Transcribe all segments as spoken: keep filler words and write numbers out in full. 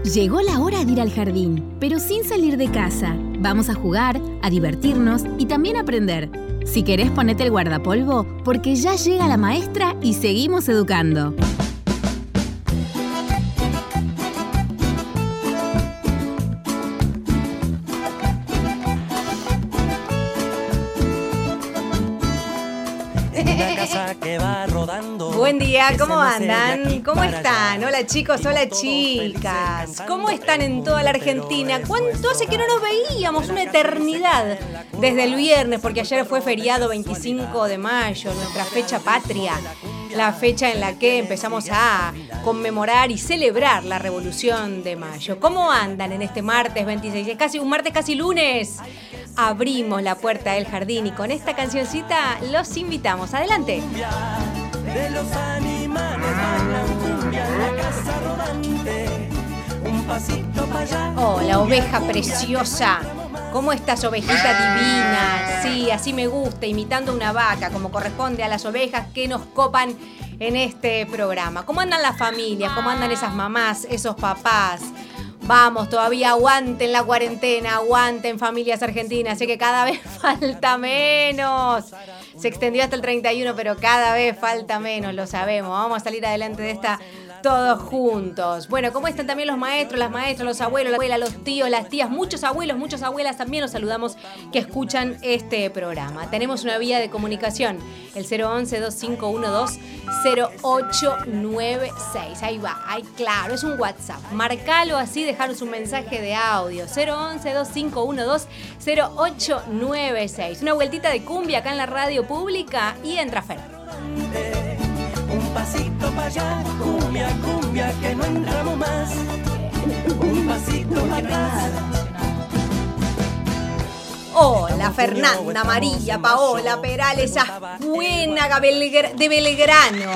Llegó la hora de ir al jardín, pero sin salir de casa. Vamos a jugar, a divertirnos y también a aprender. Si querés, ponete el guardapolvo, porque ya llega la maestra y seguimos educando. Buen día, ¿cómo andan? ¿Cómo están? Hola chicos, hola chicas. ¿Cómo están en toda la Argentina? ¿Cuánto hace que no nos veíamos? Una eternidad. Desde el viernes, porque ayer fue feriado veinticinco de mayo, nuestra fecha patria. La fecha en la que empezamos a conmemorar y celebrar la Revolución de Mayo. ¿Cómo andan en este martes veintiséis? Es casi un martes, casi lunes. Abrimos la puerta del jardín y con esta cancioncita los invitamos. Adelante. De los animales bailan cumbia en la casa rodante. Un pasito para allá. Oh, la oveja preciosa. ¿Cómo estás, ovejita divina? Sí, así me gusta, imitando una vaca, como corresponde a las ovejas que nos copan en este programa. ¿Cómo andan las familias? ¿Cómo andan esas mamás, esos papás? Vamos, todavía aguanten la cuarentena, aguanten familias argentinas. Sé que cada vez falta menos. Se extendió hasta el treinta y uno, pero cada vez falta menos, lo sabemos. Vamos a salir adelante de esta todos juntos. Bueno, ¿cómo están también los maestros, las maestras, los abuelos, las abuelas, los tíos, las tías? Muchos abuelos, muchas abuelas también los saludamos que escuchan este programa. Tenemos una vía de comunicación, el cero once, dos cinco uno dos, cero ocho nueve seis. Ahí va, ahí claro, es un WhatsApp. Marcalo así, dejaros un mensaje de audio. cero once, dos cinco uno dos, cero ocho nueve seis. Una vueltita de cumbia acá en la radio pública y entra Fer. Un pasito para allá, cumbia, cumbia, que no entramos más. Un pasito para atrás. Hola, Fernanda, María, Paola, Perales, Asbuena de Belgrano.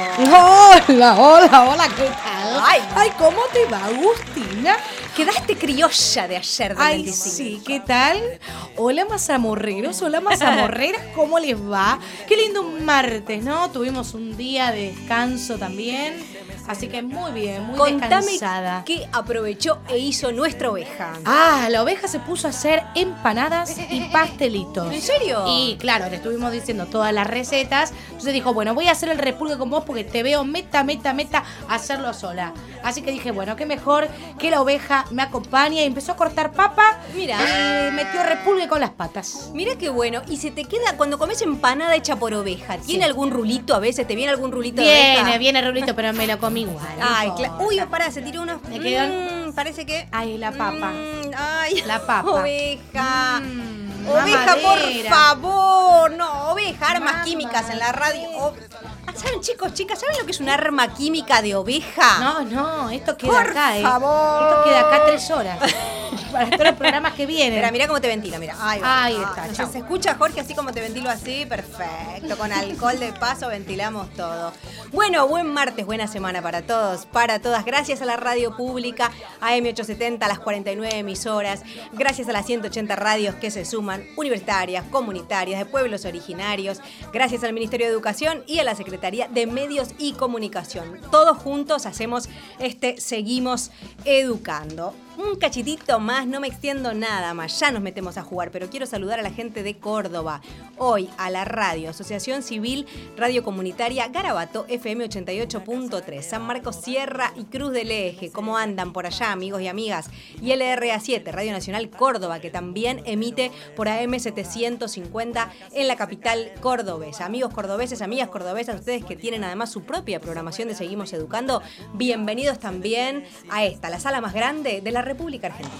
Hola, hola, hola, ¿qué tal? Ay, Ay, ¿cómo te va, Agustina? Quedaste criolla de ayer del Ay, veinticinco. sí, ¿qué tal? Hola, mazamorreros, hola, mazamorreras, ¿cómo les va? Qué lindo un martes, ¿no? Tuvimos un día de descanso también, así que muy bien, muy Contame descansada. qué aprovechó e hizo nuestra oveja. Ah, la oveja se puso a hacer empanadas y pastelitos. ¿En serio? Y claro, le estuvimos diciendo todas las recetas. Entonces dijo, bueno, voy a hacer el repulgue con vos porque te veo meta, meta, meta hacerlo sola. Así que dije, bueno, qué mejor que la oveja me acompañe. Y empezó a cortar papa. Mira. Y metió repulgue con las patas. Mira qué bueno. Y se te queda, cuando comes empanada hecha por oveja, ¿tiene Sí. algún rulito a veces? ¿Te viene algún rulito de oveja? Viene, viene rulito, pero me lo comí igual. Ay, claro. Uy, pará, se tiró unos. Me quedó- Mm, parece que. Ay, la papa. Mm, ay, La papa. Oveja. Mm, Oveja, por mamadera. favor. No, oveja, armas Mamadera. químicas en la radio. O- ¿Saben, chicos, chicas? ¿Saben lo que es un arma química de oveja? No, no, esto queda Por acá, ¿eh? favor. Esto queda acá tres horas. Para todos los programas que vienen. Mira, mira cómo te ventila, mira. Ahí, va. Ahí está, no sé, chau. ¿se escucha, Jorge, así como te ventilo así? Perfecto. Con alcohol de paso ventilamos todo. Bueno, buen martes, buena semana para todos, para todas. Gracias a la radio pública, a M ochocientos setenta, a las cuarenta y nueve emisoras. Gracias a las ciento ochenta radios que se suman, universitarias, comunitarias, de pueblos originarios. Gracias al Ministerio de Educación y a la Secretaría de Medios y Comunicación. Todos juntos hacemos este Seguimos Educando. Un cachitito más, no me extiendo nada más, ya nos metemos a jugar, pero quiero saludar a la gente de Córdoba. Hoy a la radio, Asociación Civil Radio Comunitaria Garabato, F M ochenta y ocho punto tres, San Marcos Sierra y Cruz del Eje. ¿Cómo andan por allá, amigos y amigas? Y L R A siete, Radio Nacional Córdoba, que también emite por A M setecientos cincuenta en la capital cordobesa. Amigos cordobeses, amigas cordobesas, ustedes que tienen además su propia programación de Seguimos Educando, bienvenidos también a esta, la sala más grande de la República Argentina.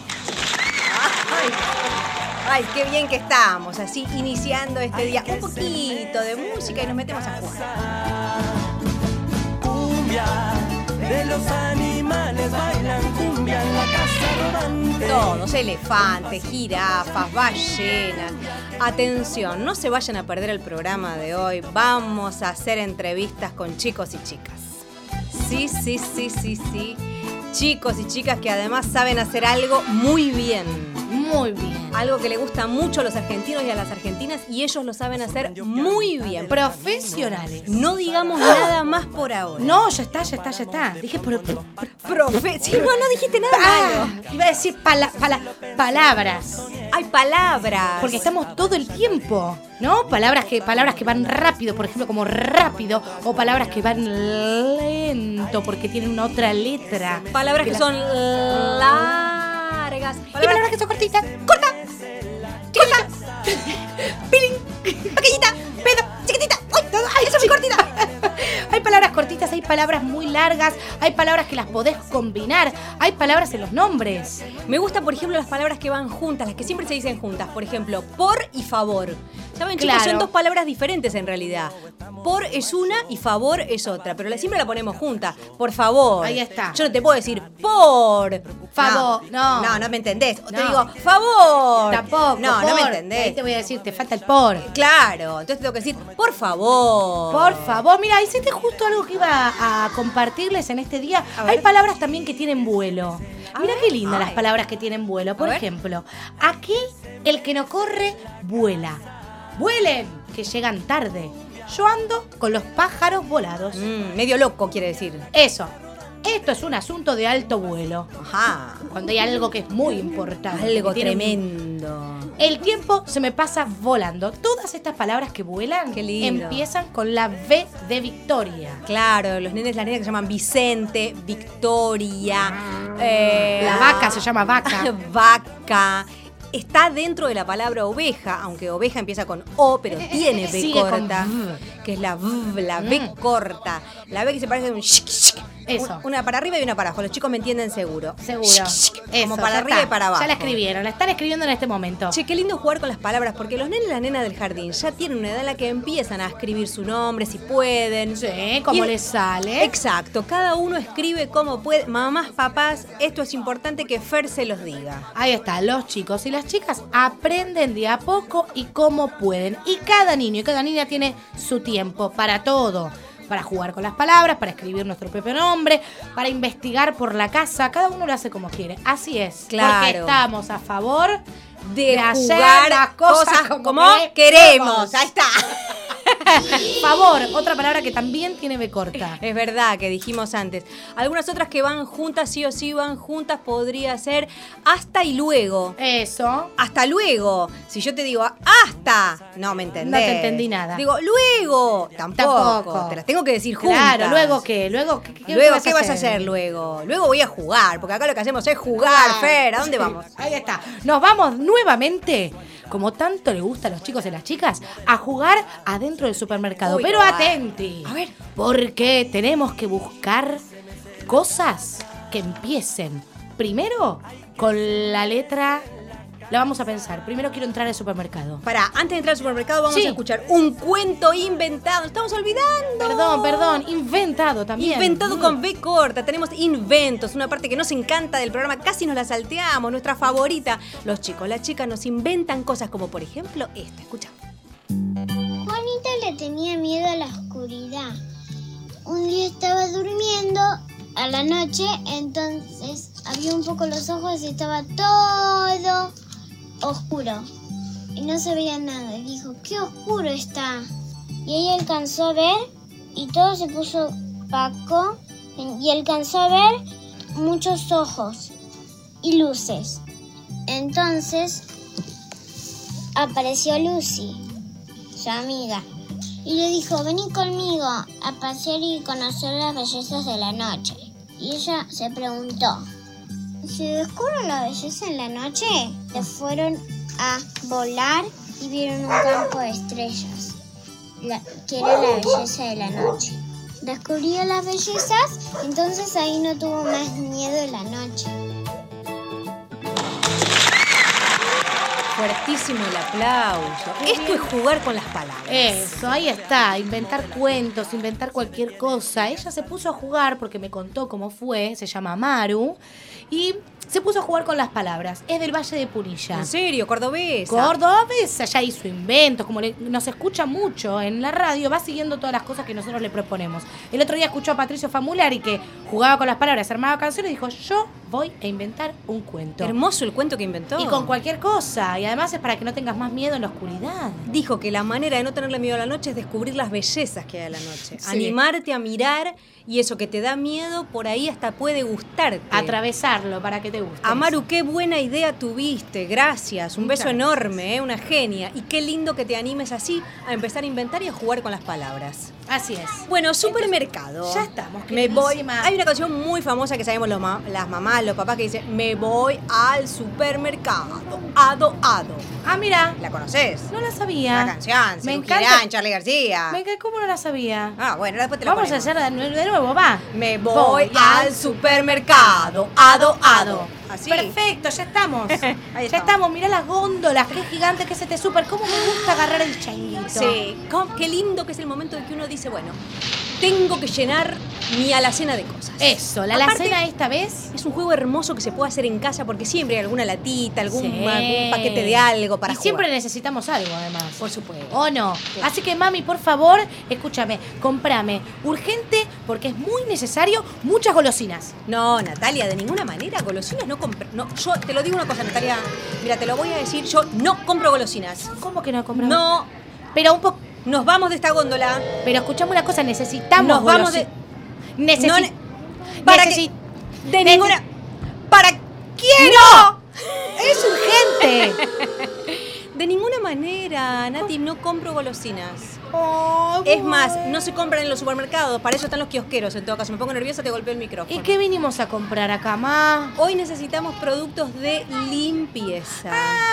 Ay, ay, qué bien que estamos, así iniciando este día. Un poquito de música y nos metemos a jugar. Cumbia, de los animales bailan cumbia en la casa rodante. Todos, elefantes, jirafas, ballenas. Atención, no se vayan a perder el programa de hoy. Vamos a hacer entrevistas con chicos y chicas. Sí, sí, sí, sí, sí. Chicos y chicas que además saben hacer algo muy bien. Muy bien. Algo que le gusta mucho a los argentinos y a las argentinas y ellos lo saben hacer muy bien. Profesionales. No digamos nada más por ahora. No, ya está, ya está, ya está. Dije pro, pro, pro- Profe, sí, no, no dijiste nada Ah, malo. iba a decir pala- pala- palabras. Hay palabras. Porque estamos todo el tiempo, ¿no? Palabras que, palabras que van rápido, por ejemplo, como rápido, o palabras que van lento porque tienen una otra letra. Palabras que la- son largas. Y palabras que son cortitas. ¡Corta! ¡Chiquita! ¡Pilín! ¡Pequeñita! ¡Pedo! ¡Chiquitita! ¡Ay, todo! ¡Ay, eso es muy cortita! Hay palabras cortitas, hay palabras muy largas, hay palabras que las podés combinar, hay palabras en los nombres. Me gusta, por ejemplo, las palabras que van juntas, las que siempre se dicen juntas. Por ejemplo, por y favor. ¿Saben, chicos? Claro. Son dos palabras diferentes en realidad. Por es una y favor es otra, pero la- siempre la ponemos juntas. Por favor. Ahí está. Yo no te puedo decir por. Favor, no. No, no me entendés. O te No. digo, favor. Tampoco. No, no me por. entendés. Ahí te voy a decir, te falta el por. Claro, entonces tengo que decir, por favor. Por favor, mira, hiciste justo algo que iba a compartirles en este día. A ver. Hay palabras también que tienen vuelo. A Mira ver. qué lindas las Ay. palabras que tienen vuelo. Por A ver. ejemplo, aquí el que no corre, vuela. ¡Vuelen! Que llegan tarde. Yo ando con los pájaros volados. Mm, medio loco quiere decir. Eso. Esto es un asunto de alto vuelo. Ajá. Cuando hay algo que es muy importante. Algo que tiene un- tremendo. El tiempo se me pasa volando. Todas estas palabras que vuelan Qué lindo. empiezan con la V de Victoria. Claro, los nenes, las nenas que se llaman Vicente, Victoria, eh, La vaca se llama vaca. vaca. Está dentro de la palabra oveja, aunque oveja empieza con O, pero tiene V Sigue con corta, V. que es la V, la V Mm. corta. La V que se parece a un shic, shic. Eso. Una para arriba y una para abajo. Los chicos me entienden seguro. Seguro. Shic, shic. Eso, Como para ya arriba está. y para abajo. Ya la escribieron, la están escribiendo en este momento. Che, qué lindo jugar con las palabras, porque los nenes y las nenas del jardín ya tienen una edad en la que empiezan a escribir su nombre, si pueden. Sí, como Y- les sale. Exacto, cada uno escribe como puede. Mamás, papás, esto es importante que Fer se los diga. Ahí está, los chicos y las chicas aprenden de a poco y como pueden. Y cada niño y cada niña tiene su tiempo para todo. Para jugar con las palabras, para escribir nuestro propio nombre, para investigar por la casa. Cada uno lo hace como quiere. Así es. Claro. Porque estamos a favor De, de hacer jugar las cosas como como, queremos. queremos. Ahí está. Favor, otra palabra que también tiene B corta. Es verdad que dijimos antes. Algunas otras que van juntas, sí o sí van juntas, podría ser hasta y luego. Eso. Hasta luego. Si yo te digo hasta, no me entendés. No te entendí nada. Digo, luego, tampoco. Tampoco. Te las tengo que decir juntas. Claro, luego qué, luego qué, qué Luego, vas ¿qué vas a hacer luego? Luego voy a jugar, porque acá lo que hacemos es jugar, Fer. ¿A dónde Sí, vamos? Ahí está. Nos vamos nuevamente, como tanto le gusta a los chicos y las chicas, a jugar adentro del supermercado. Uy, Pero no, atenti. a ver. Porque tenemos que buscar cosas que empiecen primero con la letra. La vamos a pensar. Primero quiero entrar al supermercado. Pará, antes de entrar al supermercado vamos Sí. a escuchar un cuento inventado. Estamos olvidando. Perdón, perdón. Inventado también. Inventado Mm. con B corta. Tenemos inventos, una parte que nos encanta del programa. Casi nos la salteamos, nuestra favorita. Los chicos, las chicas nos inventan cosas como, por ejemplo, esta. Escucha. Juanita le tenía miedo a la oscuridad. Un día estaba durmiendo a la noche, entonces abrió un poco los ojos y estaba todo oscuro. Y no se veía nada. Y dijo, ¡qué oscuro está! Y ella alcanzó a ver y todo se puso opaco y alcanzó a ver muchos ojos y luces. Entonces apareció Lucy, su amiga, y le dijo, vení conmigo a pasear y conocer las bellezas de la noche. Y ella se preguntó, ¿se descubre la belleza en la noche? Se fueron a volar y vieron un campo de estrellas, la- que era la belleza de la noche. Descubrió las bellezas, entonces ahí no tuvo más miedo de la noche. Fuertísimo el aplauso. Esto es jugar con las palabras. Eso, ahí está, inventar cuentos, inventar cualquier cosa. Ella se puso a jugar porque me contó cómo fue, se llama Maru, y se puso a jugar con las palabras. Es del Valle de Punilla. ¿En serio? ¿Cordobesa? Cordobesa, ya hizo inventos, como le- nos escucha mucho en la radio, va siguiendo todas las cosas que nosotros le proponemos. El otro día escuchó a Patricio Famulari que jugaba con las palabras, armaba canciones y dijo, yo voy a inventar un cuento. Hermoso el cuento que inventó. Y con cualquier cosa. Y además es para que no tengas más miedo en la oscuridad. Dijo que la manera de no tenerle miedo a la noche es descubrir las bellezas que hay a la noche. Sí. Animarte a mirar y eso que te da miedo, por ahí hasta puede gustarte. Atravesarlo para que te guste. Amaru, qué buena idea tuviste. Gracias. Un Muchas beso gracias. enorme, ¿eh? Una genia. Y qué lindo que te animes así a empezar a inventar y a jugar con las palabras. Así es. Bueno, supermercado. Ya estamos, Me voy. queridísima. Hay una canción muy famosa que sabemos los ma- las mamás, los papás que dice: me voy al supermercado. Ado, ado. Ah, mira. ¿La conoces? No la sabía. La canción, Me Serú encanta. Girán, Charly García. Me encanta. ¿Cómo no la sabía? Ah, bueno, después te la Vamos a ponemos. hacer de nue- de nuevo, va. Me voy al supermercado. Ado, ado. Así. Perfecto, ya estamos. Ahí ya estamos. estamos. Mirá las góndolas, qué gigante que es este súper. ¿Cómo me gusta agarrar el changuito? Sí, cómo- qué lindo que es el momento en que uno dice, bueno, tengo que llenar mi alacena de cosas. Eso, la Aparte, alacena esta vez. es un juego hermoso que se puede hacer en casa porque siempre hay alguna latita, algún, Sí. algún paquete de algo para Y jugar. siempre necesitamos algo, además. Por supuesto. ¿O no? Sí. Así que, mami, por favor, escúchame, comprame urgente, porque es muy necesario, muchas golosinas. No, Natalia, de ninguna manera, golosinas no compro. No, yo te lo digo una cosa, Natalia. Mira, te lo voy a decir, yo no compro golosinas. ¿Cómo que no compramos? No, Pero un poco. nos vamos de esta góndola. Pero escuchame una cosa, necesitamos Nos vamos golosi- de. Necesi- no ne- para necesi- que, de ninguna. ¿Para quién? ¡No! ¡Es urgente! De ninguna manera, Nati, no compro golosinas. Oh, Es más, no se compran en los supermercados, para eso están los kiosqueros. En todo caso, me pongo nerviosa, te golpeo el micrófono. ¿Y qué vinimos a comprar acá, ma? Hoy necesitamos productos de limpieza.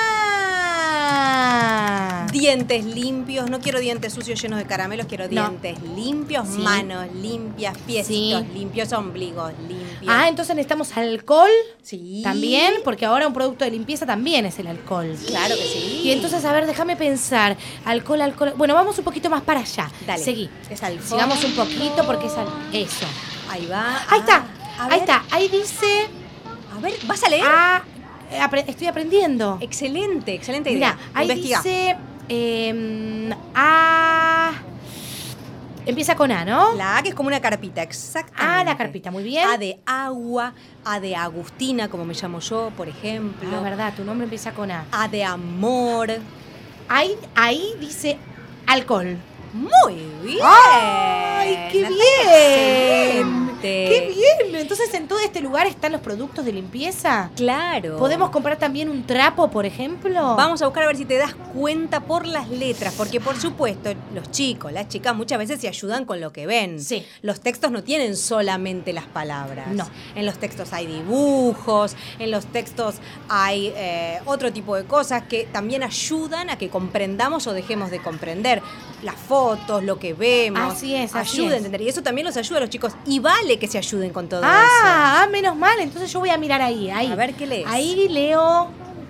Ah. Dientes limpios, no quiero dientes sucios llenos de caramelos, quiero No. dientes limpios, Sí. manos limpias, piecitos Sí. limpios, ombligos limpios. Ah, entonces necesitamos alcohol sí. también, porque ahora un producto de limpieza también es el alcohol. Claro que sí. Y entonces, a ver, déjame pensar. Alcohol, alcohol. Bueno, vamos un poquito más para allá. Dale. Seguí. Es al Sigamos un fondo. poquito porque es al... Eso. Ahí va. Ahí está. Ah, a Ahí ver. está. Ahí dice... A ver, ¿vas a leer? Ah, eh, apre- estoy aprendiendo. Excelente, excelente idea. Mira, ahí Investiga. dice... eh, A... Empieza con A, ¿no? La A, que es como una carpita, exactamente. Ah, la carpita, muy bien. A de agua, A de Agustina, como me llamo yo, por ejemplo. Ah, verdad, tu nombre empieza con A. A de amor. Ahí, ahí dice alcohol. Muy bien. ¡Ay, qué Natalia, bien! excelente. ¡Qué bien! Entonces, en todo este lugar están los productos de limpieza. Claro. ¿Podemos comprar también un trapo, por ejemplo? Vamos a buscar a ver si te das cuenta por las letras, porque por supuesto los chicos, las chicas muchas veces se ayudan con lo que ven. Sí. Los textos no tienen solamente las palabras. No. En los textos hay dibujos, en los textos hay eh, otro tipo de cosas que también ayudan a que comprendamos o dejemos de comprender. Las fotos, lo que vemos. Así es, así ayuda es. a entender. Y eso también los ayuda a los chicos. Y vale que se ayuden con todo Ah, ah, menos mal. Entonces yo voy a mirar ahí. ahí. A ver, ¿qué lees? Ahí leo.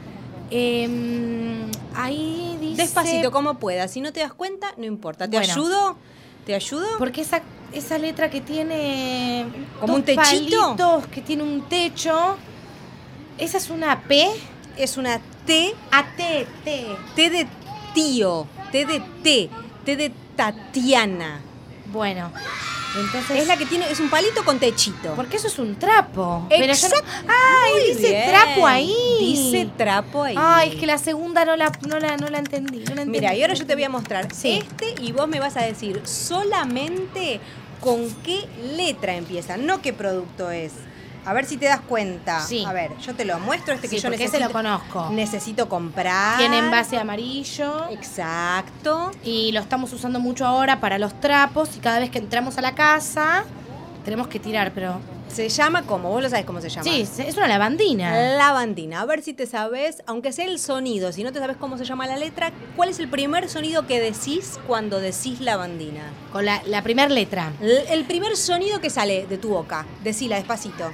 em, ahí eso. dice. Despacito, como puedas. Si no te das cuenta, no importa. ¿Te Bueno. ayudo? ¿Te ayudo? Porque esa, esa letra que tiene. ¿Como un dos techito? palitos, que tiene un techo. Esa es una P. Es una T, A T, T. T de tío, T de T, T de Tatiana. Bueno, entonces. Es la que tiene, es un palito con techito. Porque eso es un trapo. Pero yo no- Exacto. ¡Ay, Muy dice bien. trapo ahí! Dice trapo ahí. Ay, es que la segunda no la, no la, no la entendí. No la entendí. Mira, y ahora yo te voy a mostrar Sí. este y vos me vas a decir solamente con qué letra empieza, no qué producto es. A ver si te das cuenta. Sí. A ver, yo te lo muestro, este Sí, que yo porque necesito. ese lo conozco. Necesito comprar. Tiene envase amarillo. Exacto. Y lo estamos usando mucho ahora para los trapos. Y cada vez que entramos a la casa, tenemos que tirar, pero. Se llama como, vos lo sabés cómo se llama. Sí, es una lavandina. Lavandina. A ver si te sabes, aunque sea el sonido, si no te sabes cómo se llama la letra, ¿cuál es el primer sonido que decís cuando decís lavandina? Con la, la primera letra. El, el primer sonido que sale de tu boca. Decila despacito.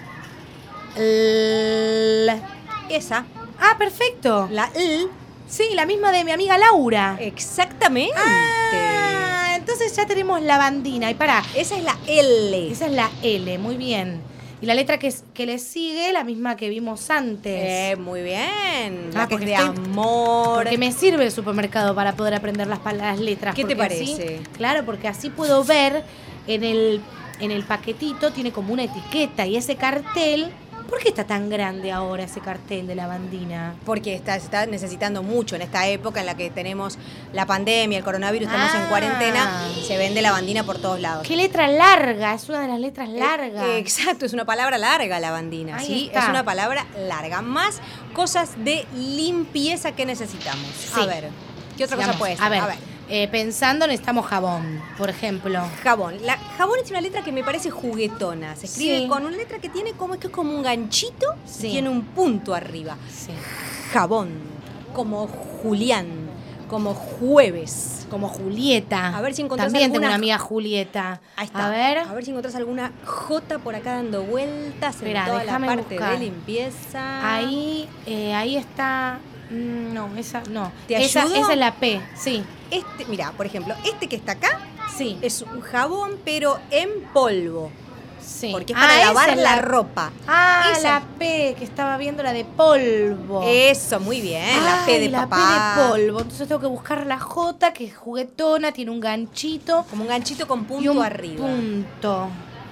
L- Esa. Ah, perfecto. La L. Sí, la misma de mi amiga Laura. Exactamente. Ah, entonces ya tenemos lavandina. Y pará, Esa es la L. esa es la L, muy bien. Y la letra que, es- que le sigue, la misma que vimos antes. Eh, muy bien. Ah, La que es porque de estoy- amor. Porque me sirve el supermercado para poder aprender las, pal- las letras. ¿Qué te porque así- parece? claro, porque así puedo ver en el, en el paquetito, tiene como una etiqueta y ese cartel ¿Por qué está tan grande ahora ese cartel de lavandina? Porque está, se está necesitando mucho en esta época en la que tenemos la pandemia, el coronavirus, estamos Ah. en cuarentena, se vende lavandina por todos lados. ¡Qué letra larga! Es una de las letras largas. Eh, exacto, es una palabra larga lavandina, Ahí ¿sí? está. Es una palabra larga. Más cosas de limpieza que necesitamos. Sí. A ver, ¿qué otra cosa Sigamos. puede ser? A ver, eh, pensando necesitamos jabón, por ejemplo. Jabón. La, jabón es una letra que me parece juguetona. Se escribe Sí. con una letra que tiene como, es que es como un ganchito, Sí. tiene un punto arriba. Sí. Jabón, como Julián, como jueves. Como Julieta. A ver si encontrás También tengo alguna- una amiga Julieta. Ahí está. A ver. A ver si encontrás alguna J por acá dando vueltas Esperá, en toda la déjame parte buscar. de limpieza. Ahí, eh, ahí está. mm, No, esa no. ¿Te esa, ayudo? esa es la P, sí. Este, mira, por ejemplo, este que está acá Sí. es un jabón, pero en polvo. Sí. Porque es para Ah, esa lavar es la, ropa. Ah, Esa- la P, que estaba viendo la de polvo. Eso, muy bien. La P Ay, de la papá. P de polvo. Entonces tengo que buscar la J, que es juguetona, tiene un ganchito. Como un ganchito con punto y un arriba. punto.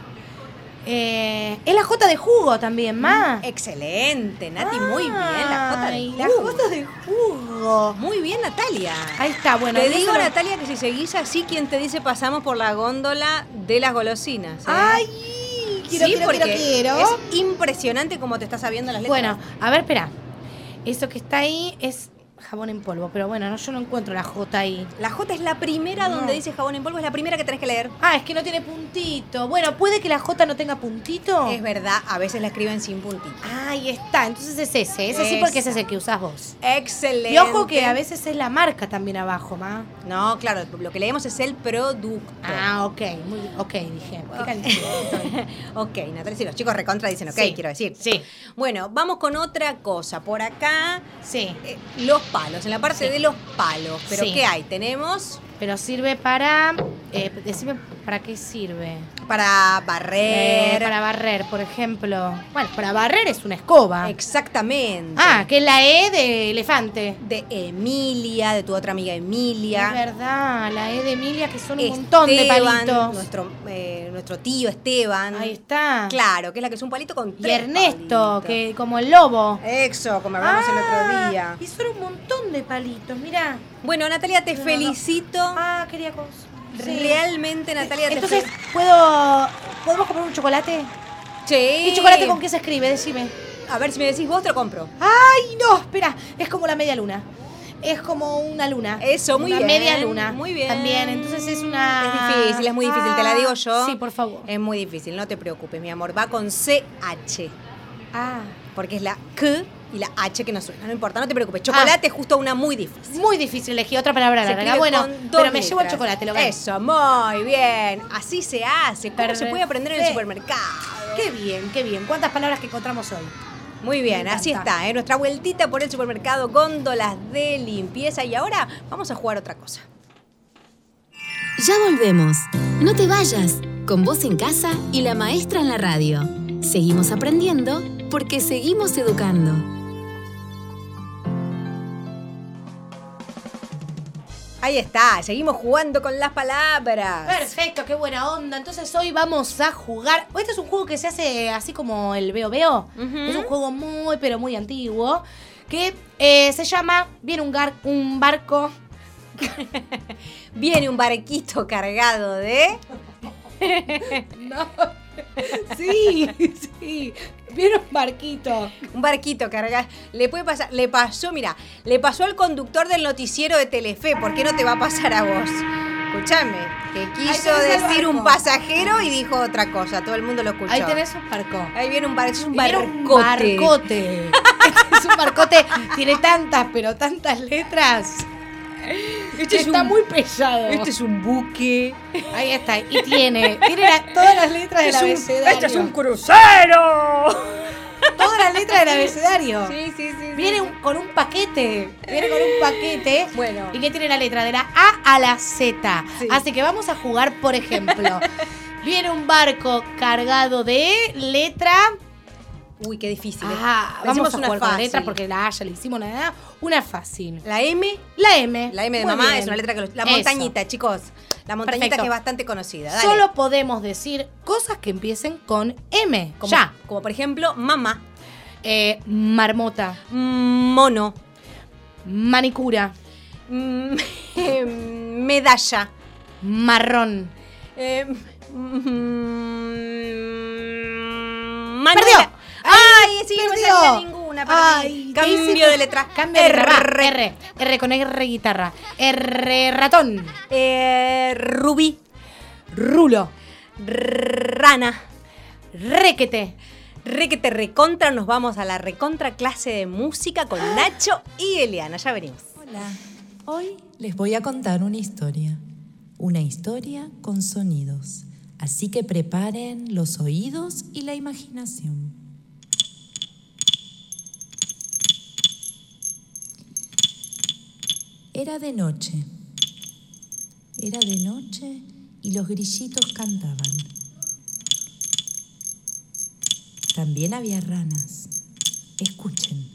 Eh, es la J de jugo también, ma. Excelente, Nati, muy bien. La J de Ay, jugo. la J de jugo. Muy bien, Natalia. Ahí está, bueno. te no digo, solo- Natalia, que si seguís así, quien te dice pasamos por la góndola de las golosinas. ¿eh? Ay, quiero, sí, quiero, porque quiero, quiero. es impresionante cómo te estás sabiendo las letras. Bueno, a ver, espera. Eso que está ahí es jabón en polvo, pero bueno, no, yo no encuentro la J ahí. La J es la primera No. donde dice jabón en polvo, es la primera que tenés que leer. Ah, es que no tiene puntito. Bueno, ¿puede que la J no tenga puntito? Es verdad, a veces la escriben sin puntito. Ahí está, entonces es ese. Ese sí porque ese es el que usás vos. Excelente. Y ojo que a veces es la marca también abajo, ma. No, claro, lo que leemos es el producto. Ah, ok, muy bien. Ok, dije. Qué caliente. Ok, Natalia, sí, los chicos recontra dicen ok, Sí, quiero decir. sí. Bueno, vamos con otra cosa. Por acá, Sí, eh, los palos, en la parte Sí. de los palos. ¿Pero Sí. qué hay? Tenemos pero sirve para... Eh, decime, ¿para qué sirve? para barrer. Eh, para barrer, por ejemplo. Bueno, para barrer es una escoba. Exactamente. Ah, que es la E de elefante. De Emilia, de tu otra amiga Es Emilia. verdad, la E de Emilia, que son un montón de Esteban, palitos. Nuestro, eh, nuestro tío Esteban. Ahí está. Claro, que es la que es un palito con Y tres Ernesto, palitos. que como el lobo. Eso, como hablamos el otro día. Y son un montón de palitos, mirá. Bueno, Natalia, te No, no. felicito. Ah, quería cosas. Sí. Realmente, Natalia, te Entonces, felicito. ¿puedo. ¿Podemos comprar un chocolate? Sí. ¿Y chocolate con qué se escribe? Decime. A ver, si me decís vos, te lo compro. ¡Ay, no! Espera, es como la media luna. Es como una luna. Eso, muy una bien. media luna. Muy bien. También, entonces es una. Es difícil, es muy difícil, te la digo yo. Sí, por favor. Es muy difícil, no te preocupes, mi amor. Va con C H, Ah. porque es la K y la H que no suena. No importa, no te preocupes. Chocolate es justo una muy difícil. Muy difícil elegir otra palabra Se larga. escribe Bueno, con dos pero me llevo el letras. chocolate, lo gané. Eso, muy bien. Así se hace. ¿Cómo se puede aprender en el Perfecto. supermercado? Qué bien, qué bien. ¿Cuántas palabras que encontramos hoy? Muy bien, Me así encanta. está, ¿eh? Nuestra vueltita por el supermercado, góndolas de limpieza. Y ahora vamos a jugar otra cosa. Ya volvemos. No te vayas. Con vos en casa y la maestra en la radio. Seguimos aprendiendo porque seguimos educando. Ahí está, seguimos jugando con las palabras. Perfecto, qué buena onda. Entonces hoy vamos a jugar. Este es un juego que se hace así como el Veo Veo. Ujú. Es un juego muy, pero muy antiguo. Que eh, se llama. Viene un, gar- un barco. Viene un barquito cargado de... No. Sí, sí. Viene un barquito. Un barquito cargado. Le puede pasar, le pasó, mira, le pasó al conductor del noticiero de Telefe. ¿Por qué no te va a pasar a vos? Escúchame, que quiso tenés el decir un barco. pasajero y dijo otra cosa. Todo el mundo lo escuchó. Ahí tenés un barco. Ahí viene un barco, es un Viene barcote. un barcote. Este es un barcote. Tiene tantas, pero tantas letras. Este es Está un- muy pesado. Este es un buque. Ahí está. Y tiene, tiene la- todas las letras del Es un- abecedario. este es un crucero. Todas las letras del abecedario. Sí, sí, sí. sí, Viene sí. un- con un paquete. Viene con un paquete. Bueno. Y que tiene la letra de la A a la Z. Sí. Así que vamos a jugar, por ejemplo. Viene un barco cargado de letra. Uy, qué difícil. Ah, Decimos vamos a una jugar con fácil. letras porque la A ya le hicimos nada. Una fácil. La M, La M. la M de Muy mamá bien. es una letra que... los- La Eso. montañita, chicos. La montañita Perfecto. que es bastante conocida. Dale. Solo podemos decir cosas que empiecen con M. Como, Ya. Como por ejemplo, mamá. Eh, marmota. Mono. Manicura. Medalla. Marrón. Eh, ¡Perdió! ¡Ay, sí, no me perdió. salía ninguna! Perdí. Ay, ¿qué Cambio hiciste? de letra. Cambio de letra. R. Va, R. R con R guitarra. R ratón. Eh, rubí. Rulo. Rana. Requete. Requete recontra. Nos vamos a la recontra clase de música con Nacho y Eliana. Ya venimos. Hola. Hoy les voy a contar una historia. Una historia con sonidos. Así que preparen los oídos y la imaginación. Era de noche. Era de noche y los grillitos cantaban. También había ranas. Escuchen.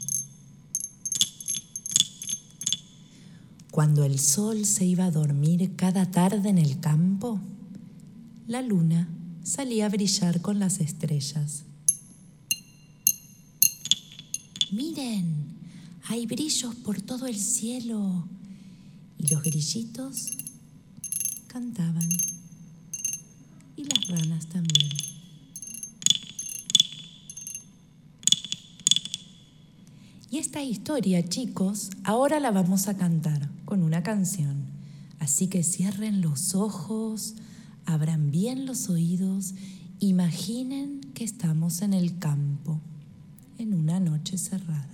Cuando el sol se iba a dormir cada tarde en el campo, la luna salía a brillar con las estrellas. Miren, hay brillos por todo el cielo. Y los grillitos cantaban. Y las ranas también. Y esta historia, chicos, ahora la vamos a cantar con una canción. Así que cierren los ojos, abran bien los oídos, imaginen que estamos en el campo, en una noche cerrada.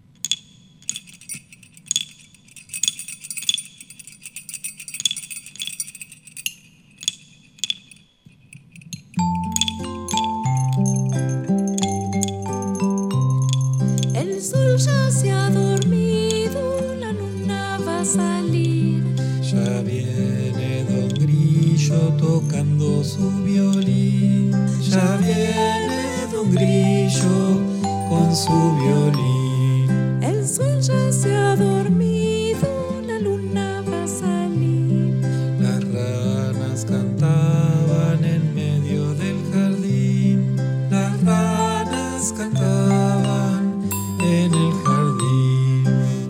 El sol ya se ha dormido, la luna va a salir. Ya viene Don Grillo tocando su violín. Ya viene Don Grillo con su violín. El sol ya se ha dormido, la luna va a salir. Las ranas cantaban en medio del jardín. Las ranas cantaban en el jardín.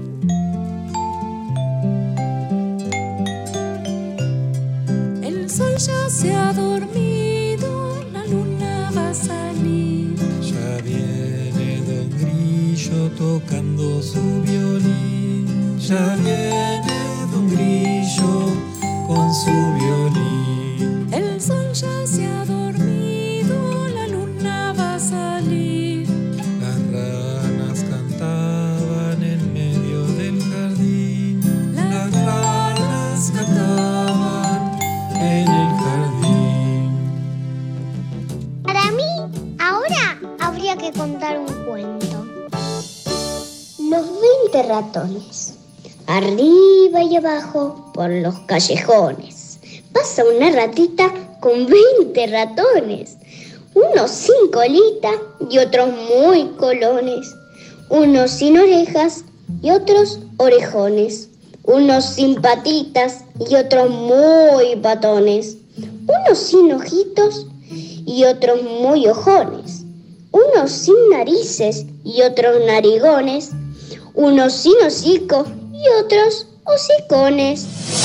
El sol ya se ha dormido, la luna va a salir. Ya viene Don Grillo tocando su violín. Ya viene Don Grillo con su violín. El sol ya se ha dormido, la luna va a salir. Las ranas cantaban en medio del jardín. Las ranas cantaban en el jardín. Para mí, ahora habría que contar un cuento. Los veinte ratones. Arriba y abajo por los callejones. Pasa una ratita con veinte ratones. Unos sin colita y otros muy colones. Unos sin orejas y otros orejones. Unos sin patitas y otros muy patones. Unos sin ojitos y otros muy ojones. Unos sin narices y otros narigones. Unos sin hocico y otros hocicones.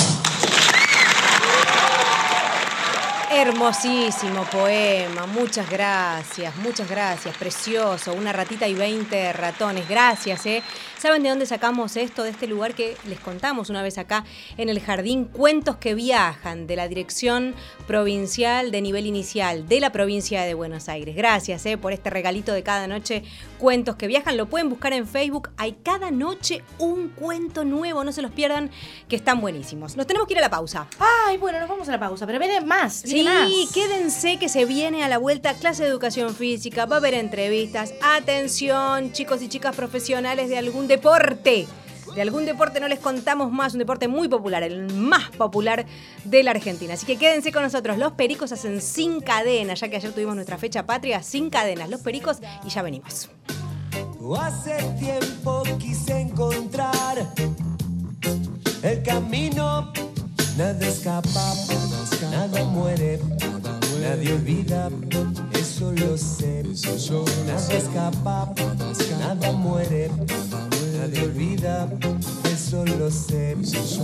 Hermosísimo poema, muchas gracias, muchas gracias, precioso, una ratita y veinte ratones, gracias, ¿eh? ¿Saben de dónde sacamos esto? De este lugar que les contamos una vez acá en el jardín, Cuentos que Viajan, de la Dirección Provincial de Nivel Inicial de la provincia de Buenos Aires. Gracias, ¿eh? Por este regalito de cada noche, Cuentos que Viajan, lo pueden buscar en Facebook, hay cada noche un cuento nuevo, no se los pierdan, que están buenísimos. Nos tenemos que ir a la pausa. Ay, bueno, nos vamos a la pausa, pero viene más. Sí, viene más. quédense que se viene a la vuelta clase de educación física, va a haber entrevistas. Atención, chicos y chicas profesionales de algún deporte. De algún deporte no les contamos más, un deporte muy popular, el más popular de la Argentina. Así que quédense con nosotros. Los Pericos hacen Sin Cadenas, ya que ayer tuvimos nuestra fecha patria, Sin Cadenas. Los Pericos y ya venimos. Hace tiempo quise encontrar el camino. Nada escapa, nada muere, nadie olvida, eso lo sé. Nada escapa, nada muere, nadie olvida, eso lo sé.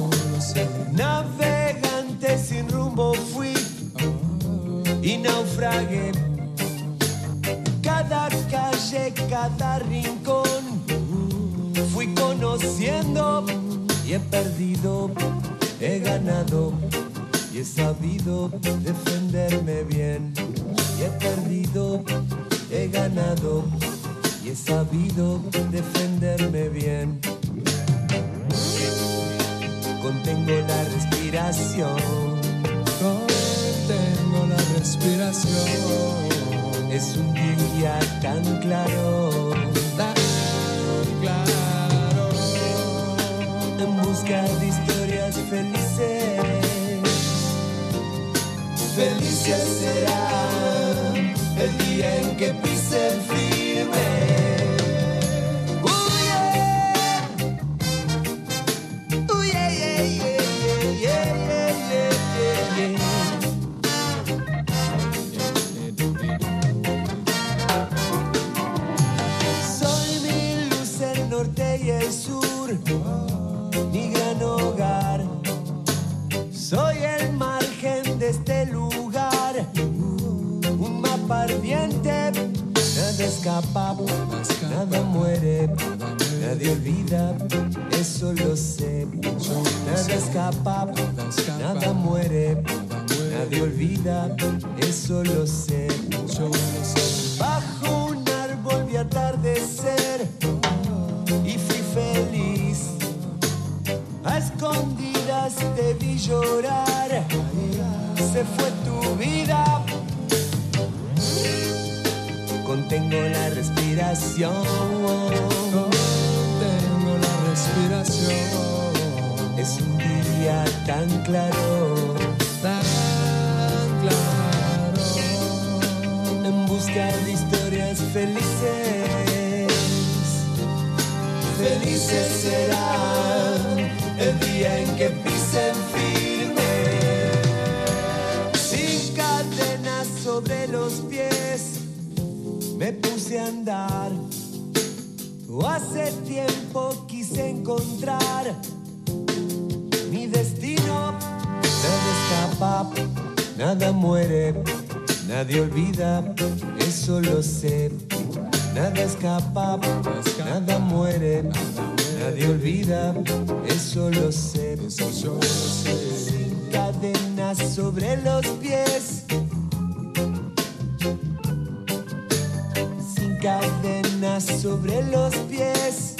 Navegante sin rumbo fui y naufragué. Cada calle, cada rincón fui conociendo y he perdido, he ganado y he sabido defenderme bien. Y he perdido, he ganado y he sabido defenderme bien. Contengo la respiración, contengo la respiración. Es un día tan claro, tan claro. En busca de historias felices, felices será el día en que pisen firme. Uh, yeah. Uh, yeah, yeah, yeah, yeah, yeah, yeah, yeah, yeah. Soy mi luz, el norte y el sur, mi gran hogar. Soy el margen de este lugar, un mapa ardiente. Nada escapa, nada muere, nadie olvida, eso lo sé. Nada escapa, nada muere, nadie olvida, eso lo sé. Bajo un árbol vi atardecer y fui feliz. A escondidas te vi llorar, se fue tu vida. Contengo la respiración, contengo la respiración. Es un día tan claro, tan claro. En busca de historias felices, felices serán el día en que pisen firme. Sin cadenas sobre los pies me puse a andar. Hace tiempo quise encontrar mi destino. Nada escapa, nada muere, nadie olvida, eso lo sé. Nada escapa, nada muere, nadie olvida, eso lo sé. Sin cadenas sobre los pies, sin cadenas sobre los pies,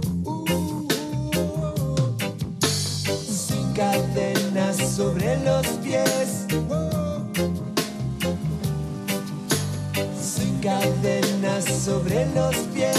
sin cadenas sobre los pies, sin cadenas sobre los pies.